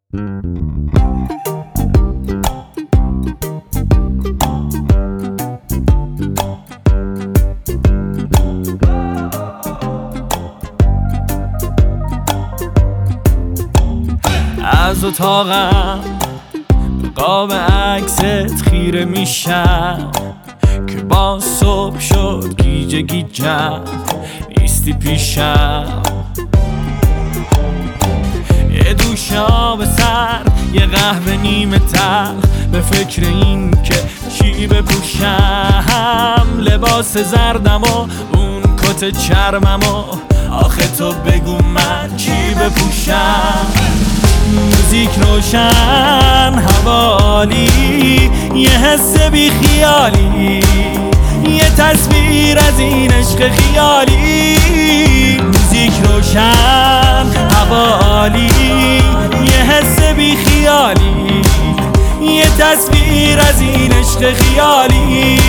از اتاقم به قاب عکست خیره میشم که با صبح شد گیجه گیجم نیستی پیشم. یه دوش آب سرد، یه قهوه نیمه تلخ، به فکر این که چی بپوشم، لباس زردم و اون کت چرمم و آخه تو بگو من چی بپوشم. موزیک روشن، هوا عالی، یه حس بی خیالی، یه تصویر از این عشق خیالی. موزیک روشن، هوا عالی، یه حس بی خیالی، یه تصویر از این عشق خیالی.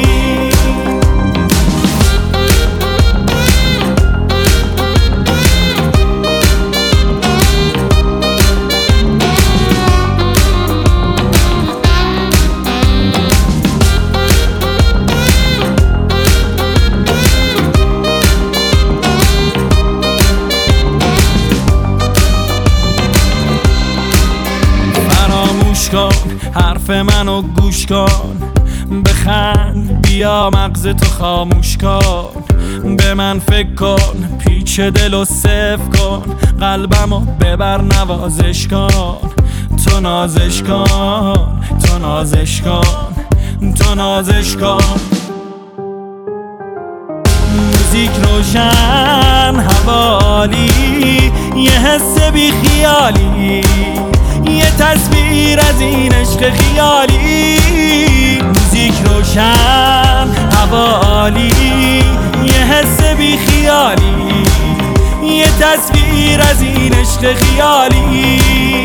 حرف منو گوش کن، بخند، بیا مغز تو خاموش کن، به من فکر کن، پیچ دل و صفر کن، قلبمو ببر نوازش کن، تو نازش کن، تو نازش کن، تو نازش کن. موزیک روشن، هوا عالی، یه حس بی خیالی، یه تصویر از این عشق خیالی. موزیک روشن، هوا عالی، یه حس بی خیالی، یه تصویر از این عشق خیالی.